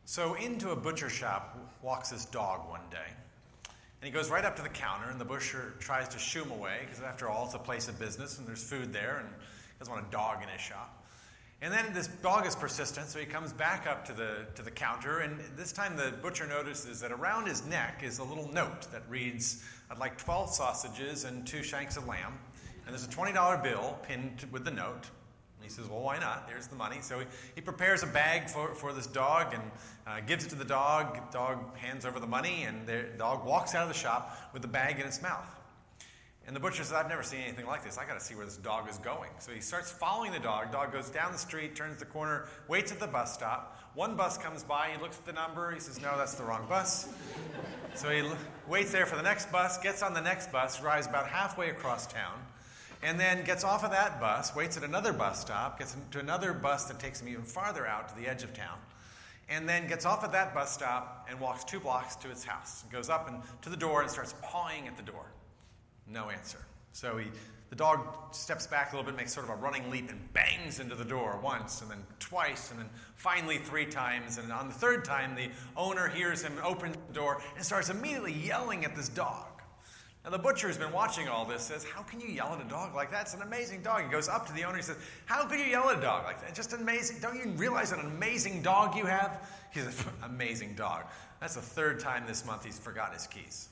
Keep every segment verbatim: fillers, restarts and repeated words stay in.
So into a butcher shop walks this dog one day. And he goes right up to the counter, and the butcher tries to shoo him away, because after all, it's a place of business, and there's food there, and he doesn't want a dog in his shop. And then this dog is persistent, so he comes back up to the to the counter, and this time the butcher notices that around his neck is a little note that reads, "I'd like twelve sausages and two shanks of lamb." And there's a twenty dollar bill pinned with the note. And he says, well, why not? There's the money. So he, he prepares a bag for, for this dog and uh, gives it to the dog. The dog hands over the money, and the dog walks out of the shop with the bag in its mouth. And the butcher says, I've never seen anything like this. I got to see where this dog is going. So he starts following the dog. Dog goes down the street, turns the corner, waits at the bus stop. One bus comes by. He looks at the number. He says, no, that's the wrong bus. So he l- waits there for the next bus, gets on the next bus, drives about halfway across town, and then gets off of that bus, waits at another bus stop, gets to another bus that takes him even farther out to the edge of town, and then gets off at that bus stop and walks two blocks to his house. And goes up and to the door and starts pawing at the door. No answer. So he, the dog steps back a little bit, makes sort of a running leap, and bangs into the door once, and then twice, and then finally three times. And on the third time, the owner hears him open the door and starts immediately yelling at this dog. Now, the butcher who's been watching all this says, how can you yell at a dog like that? It's an amazing dog. He goes up to the owner and says, how could you yell at a dog like that? It's just amazing. Don't you realize what an amazing dog you have? He says, amazing dog. That's the third time this month he's forgotten his keys.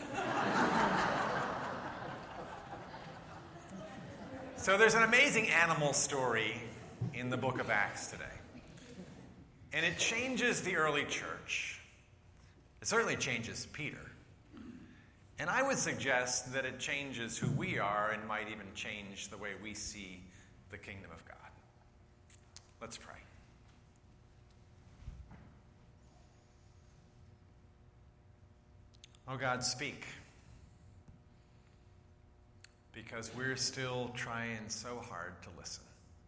So there's an amazing animal story in the book of Acts today. And it changes the early church. It certainly changes Peter. And I would suggest that it changes who we are and might even change the way we see the kingdom of God. Let's pray. Oh God, speak. Because we're still trying so hard to listen.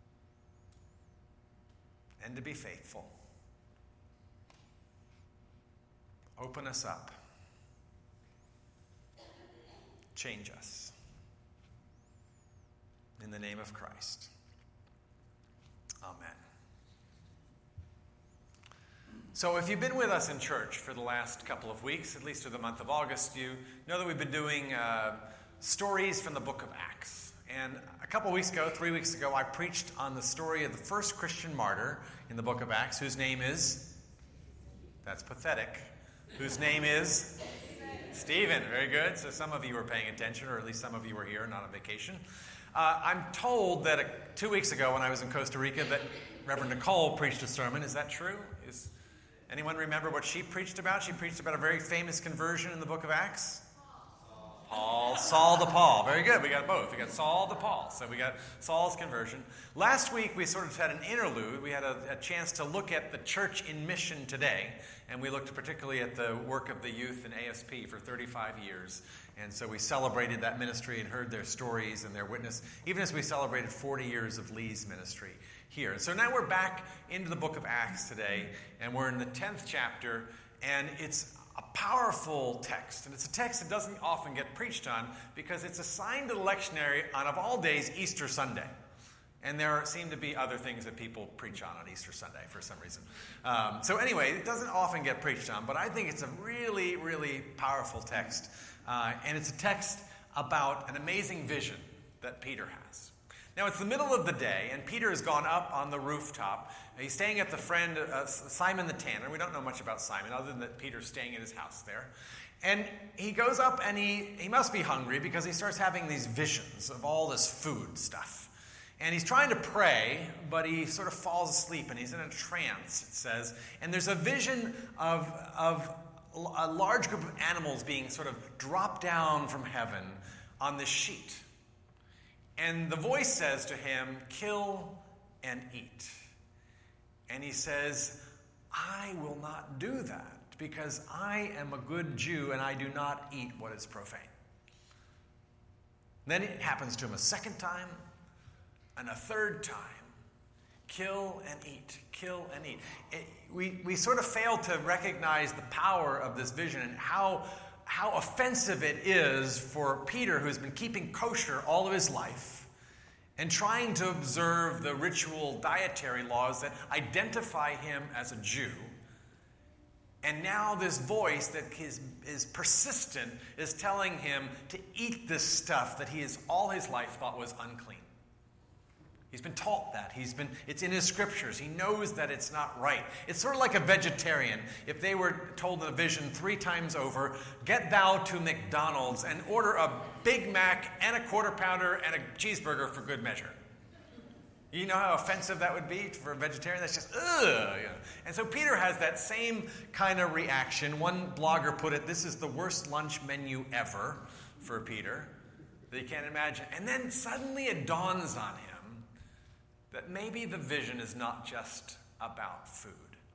And to be faithful. Open us up. Change us. In the name of Christ. Amen. So if you've been with us in church for the last couple of weeks, at least through the month of August, you know that we've been doing uh, stories from the book of Acts. And a couple of weeks ago, three weeks ago, I preached on the story of the first Christian martyr in the book of Acts, whose name is, that's pathetic, whose name is Stephen. Very good. So some of you were paying attention, or at least some of you were here, not on vacation. Uh, I'm told that uh, two weeks ago when I was in Costa Rica that Reverend Nicole preached a sermon. Is that true? Is anyone remember what she preached about? She preached about a very famous conversion in the book of Acts. Paul, Saul to Paul. Very good. We got both. We got Saul to Paul. So we got Saul's conversion. Last week we sort of had an interlude. We had a, a chance to look at the church in mission today. And we looked particularly at the work of the youth in A S P for thirty-five years. And so we celebrated that ministry and heard their stories and their witness, even as we celebrated forty years of Lee's ministry here. So now we're back into the book of Acts today. And we're in the tenth chapter. And it's a powerful text, and it's a text that doesn't often get preached on because it's assigned to the lectionary on, of all days, Easter Sunday. And there seem to be other things that people preach on on Easter Sunday for some reason. Um, so anyway, it doesn't often get preached on, but I think it's a really, really powerful text. Uh, and it's a text about an amazing vision that Peter has. Now, it's the middle of the day, and Peter has gone up on the rooftop. He's staying at the friend, uh, Simon the Tanner. We don't know much about Simon, other than that Peter's staying at his house there. And he goes up, and he, he must be hungry, because he starts having these visions of all this food stuff. And he's trying to pray, but he sort of falls asleep, and he's in a trance, it says. And there's a vision of, of a large group of animals being sort of dropped down from heaven on this sheet. And the voice says to him, kill and eat. And he says, I will not do that, because I am a good Jew and I do not eat what is profane. Then it happens to him a second time and a third time. Kill and eat, kill and eat. It, we, we sort of fail to recognize the power of this vision and how how offensive it is for Peter, who's been keeping kosher all of his life and trying to observe the ritual dietary laws that identify him as a Jew, And now this voice that is, is persistent is telling him to eat this stuff that he has all his life thought was unclean. He's been taught that. He's been, it's in his scriptures. He knows that it's not right. It's sort of like a vegetarian. If they were told in a vision three times over, get thou to McDonald's and order a Big Mac and a quarter pounder and a cheeseburger for good measure. You know how offensive that would be for a vegetarian? That's just, ugh. You know. And so Peter has that same kind of reaction. One blogger put it, this is the worst lunch menu ever for Peter that you can't imagine. And then suddenly it dawns on him that maybe the vision is not just about food.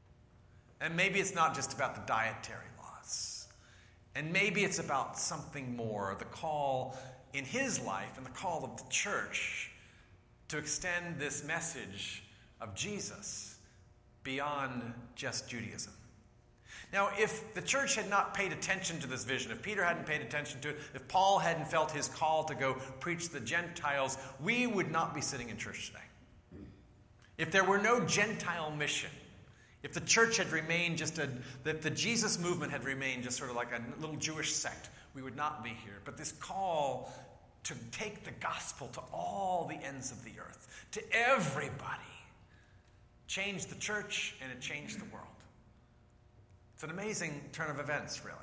And maybe it's not just about the dietary laws. And maybe it's about something more, the call in his life and the call of the church to extend this message of Jesus beyond just Judaism. Now, if the church had not paid attention to this vision, if Peter hadn't paid attention to it, if Paul hadn't felt his call to go preach to the Gentiles, we would not be sitting in church today. If there were no Gentile mission, if the church had remained just a, if the Jesus movement had remained just sort of like a little Jewish sect, we would not be here. But this call to take the gospel to all the ends of the earth, to everybody, changed the church and it changed the world. It's an amazing turn of events, really.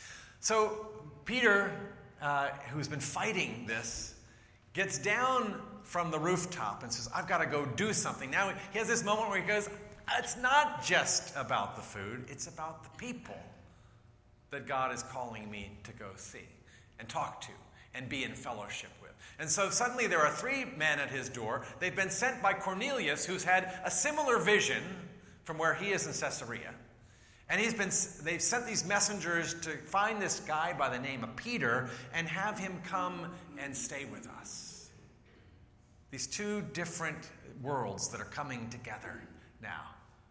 So Peter, uh, who's been fighting this, gets down from the rooftop and says, I've got to go do something. Now he has this moment where he goes, it's not just about the food, it's about the people that God is calling me to go see and talk to and be in fellowship with. And so suddenly there are three men at his door. They've been sent by Cornelius, who's had a similar vision from where he is in Caesarea. And he's been, they've sent these messengers to find this guy by the name of Peter and have him come and stay with us. These two different worlds that are coming together now.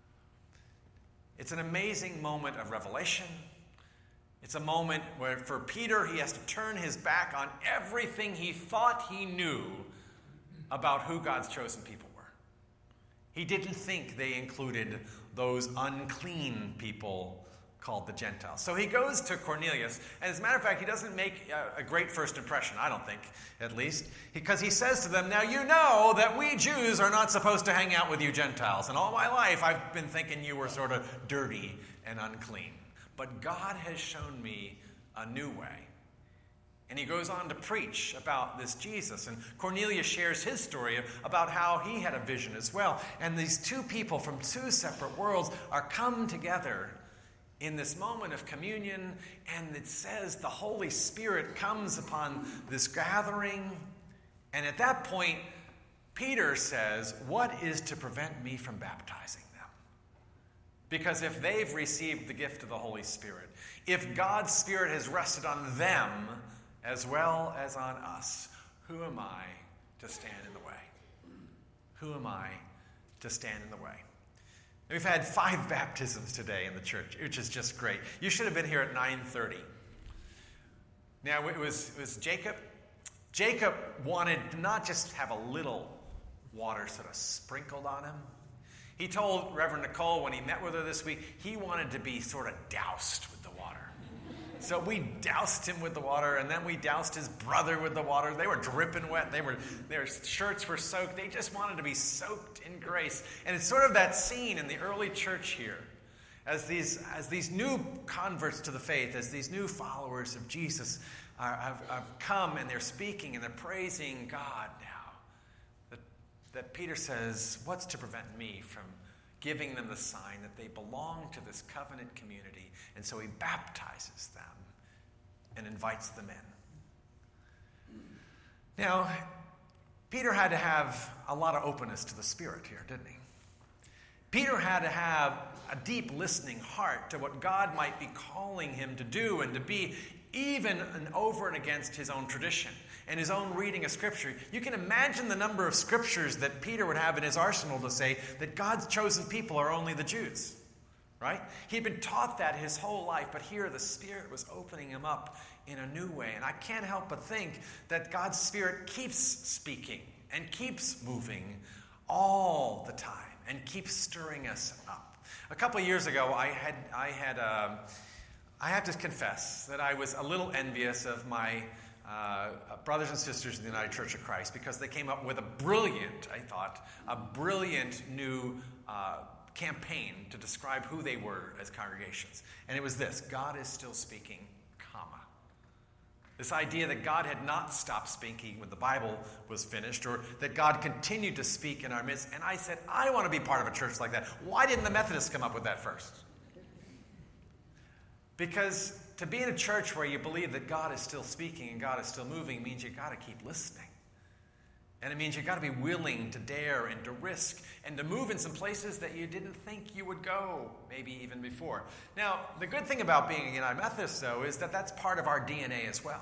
It's an amazing moment of revelation. It's a moment where for Peter, he has to turn his back on everything he thought he knew about who God's chosen people were. He didn't think they included those unclean people called the Gentiles. So he goes to Cornelius, and as a matter of fact, he doesn't make a, a great first impression, I don't think, at least, because he says to them, now you know that we Jews are not supposed to hang out with you Gentiles, and all my life I've been thinking you were sort of dirty and unclean. But God has shown me a new way. And he goes on to preach about this Jesus. And Cornelius shares his story about how he had a vision as well. And these two people from two separate worlds are come together in this moment of communion. And it says the Holy Spirit comes upon this gathering. And at that point, Peter says, what is to prevent me from baptizing? Because if they've received the gift of the Holy Spirit, if God's Spirit has rested on them as well as on us, who am I to stand in the way? Who am I to stand in the way? We've had five baptisms today in the church, which is just great. You should have been here at nine thirty. Now, it was, it was Jacob. Jacob wanted to not just have a little water sort of sprinkled on him. He told Reverend Nicole when he met with her this week, he wanted to be sort of doused with the water. So we doused him with the water, and then we doused his brother with the water. They were dripping wet. They were, their shirts were soaked. They just wanted to be soaked in grace. And it's sort of that scene in the early church here, as these, as these new converts to the faith, as these new followers of Jesus are, have, have come, and they're speaking, and they're praising God now. That Peter says, what's to prevent me from giving them the sign that they belong to this covenant community? And so he baptizes them and invites them in. Now, Peter had to have a lot of openness to the Spirit here, didn't he? Peter had to have a deep listening heart to what God might be calling him to do and to be, even and over and against his own tradition and his own reading of Scripture. You can imagine the number of scriptures that Peter would have in his arsenal to say that God's chosen people are only the Jews, right? He'd been taught that his whole life, but here the Spirit was opening him up in a new way. And I can't help but think that God's Spirit keeps speaking and keeps moving all the time and keeps stirring us up. A couple of years ago, I had, I had, uh, I have to confess that I was a little envious of my uh, brothers and sisters in the United Church of Christ because they came up with a brilliant, I thought, a brilliant new uh, campaign to describe who they were as congregations. And it was this: God is still speaking, comma. This idea that God had not stopped speaking when the Bible was finished, or that God continued to speak in our midst. And I said, I want to be part of a church like that. Why didn't the Methodists come up with that first? Because to be in a church where you believe that God is still speaking and God is still moving means you've got to keep listening. And it means you've got to be willing to dare and to risk and to move in some places that you didn't think you would go, maybe even before. Now, the good thing about being a United Methodist, though, is that that's part of our D N A as well.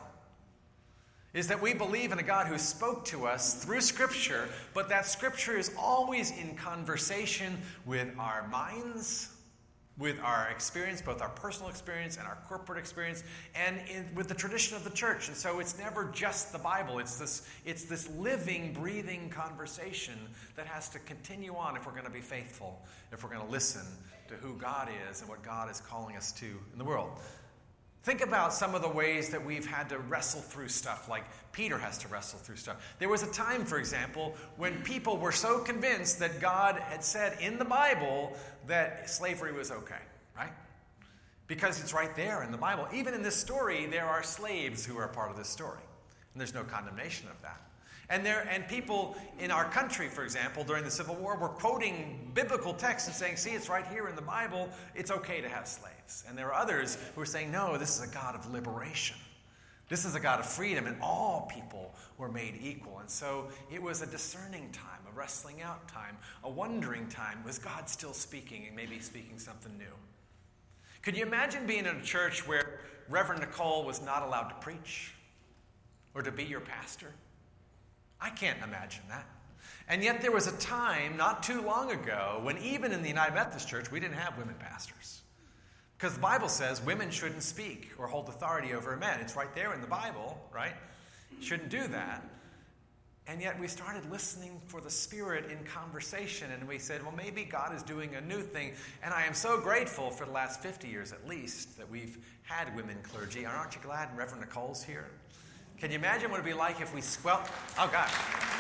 Is that we believe in a God who spoke to us through Scripture, but that Scripture is always in conversation with our minds, with our experience, both our personal experience and our corporate experience, and in, with the tradition of the church. And so it's never just the Bible. It's this, it's this living, breathing conversation that has to continue on if we're going to be faithful, if we're going to listen to who God is and what God is calling us to in the world. Think about some of the ways that we've had to wrestle through stuff, like Peter has to wrestle through stuff. There was a time, for example, when people were so convinced that God had said in the Bible that slavery was okay, right? Because it's right there in the Bible. Even in this story, there are slaves who are part of this story. And there's no condemnation of that. And there and people in our country, for example, during the Civil War, were quoting biblical texts and saying, see, it's right here in the Bible, it's okay to have slaves. And there are others who are saying, no, this is a God of liberation. This is a God of freedom, and all people were made equal. And so it was a discerning time, a wrestling out time, a wondering time. Was God still speaking and maybe speaking something new? Could you imagine being in a church where Reverend Nicole was not allowed to preach or to be your pastor? I can't imagine that. And yet there was a time not too long ago when even in the United Methodist Church we didn't have women pastors. Because the Bible says women shouldn't speak or hold authority over men. It's right there in the Bible, right? Shouldn't do that. And yet we started listening for the Spirit in conversation, and we said, well, maybe God is doing a new thing. And I am so grateful for the last fifty years at least that we've had women clergy. Aren't you glad Reverend Nicole's here? Can you imagine what it would be like if we squelched... Oh, God.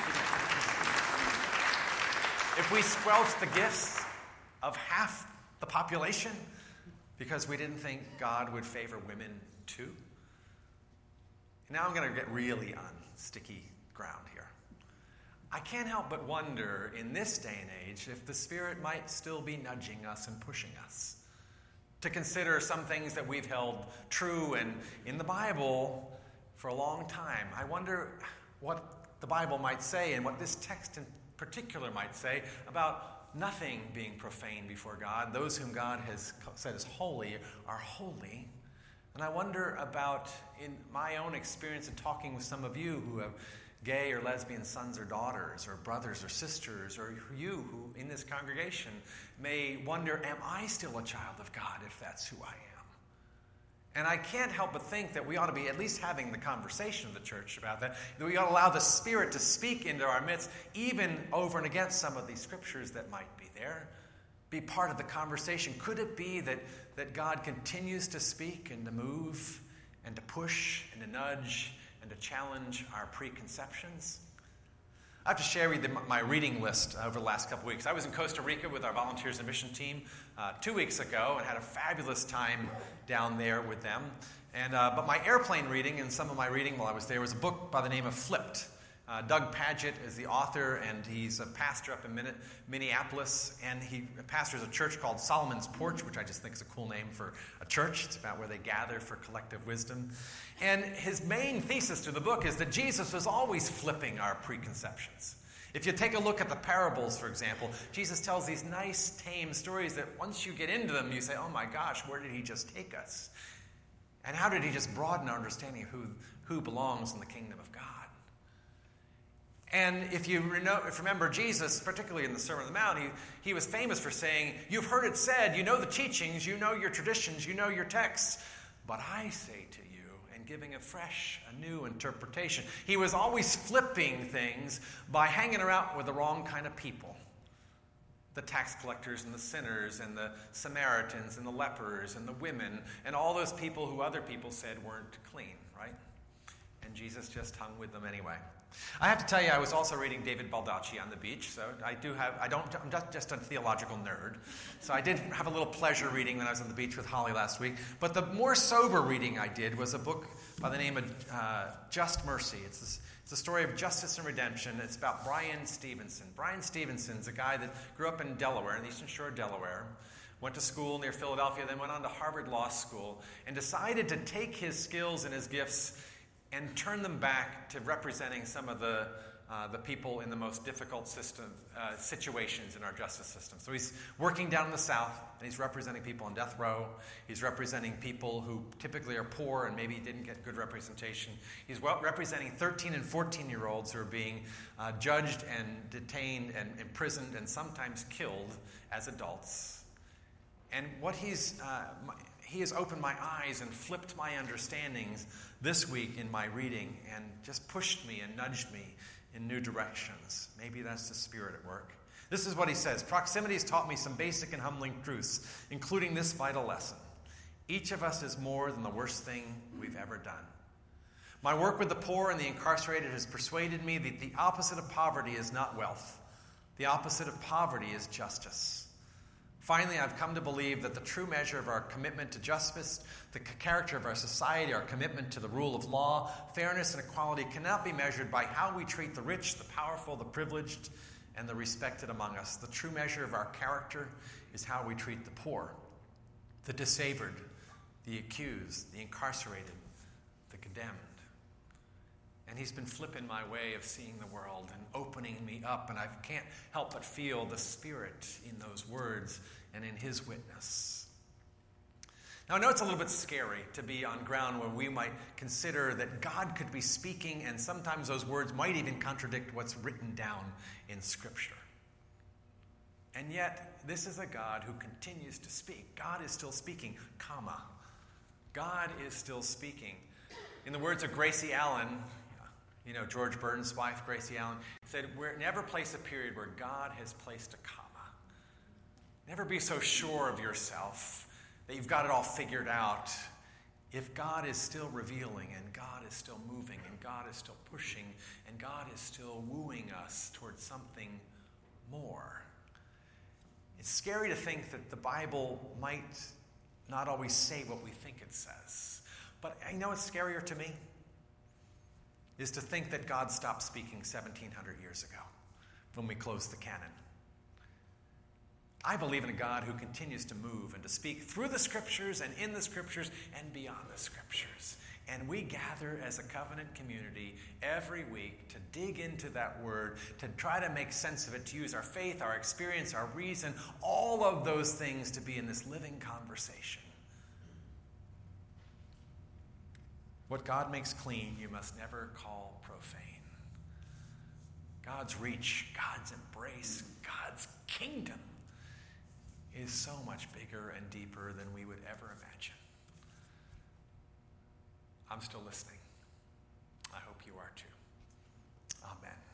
If we squelched the gifts of half the population because we didn't think God would favor women too? Now I'm going to get really on sticky ground here. I can't help but wonder in this day and age if the Spirit might still be nudging us and pushing us to consider some things that we've held true and in the Bible for a long time. I wonder what the Bible might say and what this text in particular might say about nothing being profane before God. Those whom God has said is holy are holy. And I wonder about, in my own experience in talking with some of you who have gay or lesbian sons or daughters or brothers or sisters, or you who in this congregation may wonder, am I still a child of God if that's who I am? And I can't help but think that we ought to be at least having the conversation of the church about that, that we ought to allow the Spirit to speak into our midst, even over and against some of these scriptures that might be there. Be part of the conversation. Could it be that, that God continues to speak and to move and to push and to nudge and to challenge our preconceptions? I have to share with you my reading list over the last couple weeks. I was in Costa Rica with our volunteers and mission team uh, two weeks ago and had a fabulous time down there with them. And uh, but my airplane reading and some of my reading while I was there was a book by the name of Flipped. Uh, Doug Paget is the author, and he's a pastor up in Minneapolis, and he pastors a church called Solomon's Porch, which I just think is a cool name for a church. It's about where they gather for collective wisdom. And his main thesis to the book is that Jesus was always flipping our preconceptions. If you take a look at the parables, for example, Jesus tells these nice, tame stories that once you get into them, you say, oh my gosh, where did he just take us? And how did he just broaden our understanding of who, who belongs in the kingdom of God? And if you remember Jesus, particularly in the Sermon on the Mount, he, he was famous for saying, you've heard it said, you know the teachings, you know your traditions, you know your texts, but I say to you, and giving a fresh, a new interpretation. He was always flipping things by hanging around with the wrong kind of people. the tax collectors and the sinners and the Samaritans and the lepers and the women and all those people who other people said weren't clean, right? And Jesus just hung with them anyway. I have to tell you, I was also reading David Baldacci on the beach, so I do have, I don't, I'm just, just a theological nerd. So I did have a little pleasure reading when I was on the beach with Holly last week. But the more sober reading I did was a book by the name of uh, Just Mercy. It's this, It's a story of justice and redemption. It's about Brian Stevenson. Brian Stevenson's a guy that grew up in Delaware, in the Eastern Shore of Delaware, went to school near Philadelphia, then went on to Harvard Law School, and decided to take his skills and his gifts and turn them back to representing some of the uh, the people in the most difficult system uh, situations in our justice system. So he's working down in the South, and he's representing people on death row. He's representing people who typically are poor and maybe didn't get good representation. He's well, representing thirteen and fourteen-year-olds who are being uh, judged and detained and imprisoned and sometimes killed as adults. And what he's uh, my, he has opened my eyes and flipped my understandings this week in my reading and just pushed me and nudged me in new directions. Maybe that's the Spirit at work. This is what he says. Proximity has taught me some basic and humbling truths, including this vital lesson. Each of us is more than the worst thing we've ever done. My work with the poor and the incarcerated has persuaded me that the opposite of poverty is not wealth. The opposite of poverty is justice. Finally, I've come to believe that the true measure of our commitment to justice, the character of our society, our commitment to the rule of law, fairness, and equality cannot be measured by how we treat the rich, the powerful, the privileged, and the respected among us. The true measure of our character is how we treat the poor, the disfavored, the accused, the incarcerated, the condemned. And he's been flipping my way of seeing the world and opening me up, and I can't help but feel the Spirit in those words and in his witness. Now, I know it's a little bit scary to be on ground where we might consider that God could be speaking, and sometimes those words might even contradict what's written down in Scripture. And yet, this is a God who continues to speak. God is still speaking, comma. God is still speaking. In the words of Gracie Allen, you know, George Burton's wife, Gracie Allen, said, "We're never place a period where God has placed a comma. Never be so sure of yourself that you've got it all figured out. If God is still revealing, and God is still moving, and God is still pushing, and God is still wooing us towards something more." It's scary to think that the Bible might not always say what we think it says. But you know what's scarier to me? Is to think that God stopped speaking seventeen hundred years ago when we closed the canon. I believe in a God who continues to move and to speak through the Scriptures and in the Scriptures and beyond the Scriptures. And we gather as a covenant community every week to dig into that word, to try to make sense of it, to use our faith, our experience, our reason, all of those things to be in this living conversation. What God makes clean, you must never call profane. God's reach, God's embrace, God's kingdom is so much bigger and deeper than we would ever imagine. I'm still listening. I hope you are too. Amen.